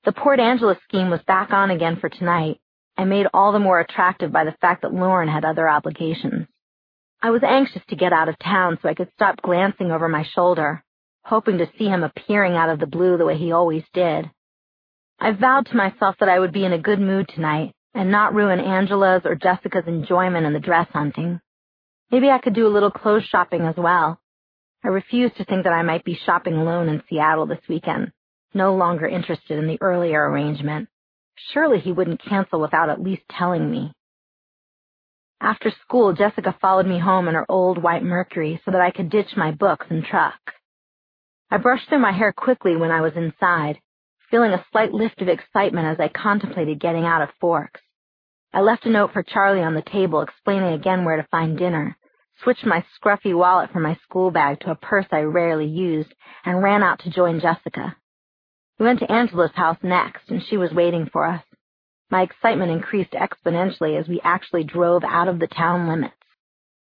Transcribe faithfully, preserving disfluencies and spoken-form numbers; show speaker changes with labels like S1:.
S1: The Port Angeles scheme was back on again for tonight, and made all the more attractive by the fact that Lauren had other obligations. I was anxious to get out of town so I could stop glancing over my shoulder, hoping to see him appearing out of the blue the way he always did. I vowed to myself that I would be in a good mood tonight and not ruin Angela's or Jessica's enjoyment in the dress hunting. Maybe I could do a little clothes shopping as well. I refused to think that I might be shopping alone in Seattle this weekend, no longer interested in the earlier arrangement. Surely he wouldn't cancel without at least telling me. After school, Jessica followed me home in her old white Mercury so that I could ditch my books and truck. I brushed through my hair quickly when I was inside, feeling a slight lift of excitement as I contemplated getting out of Forks. I left a note for Charlie on the table explaining again where to find dinner, switched my scruffy wallet from my school bag to a purse I rarely used, and ran out to join Jessica. We went to Angela's house next, and she was waiting for us. My excitement increased exponentially as we actually drove out of the town limits.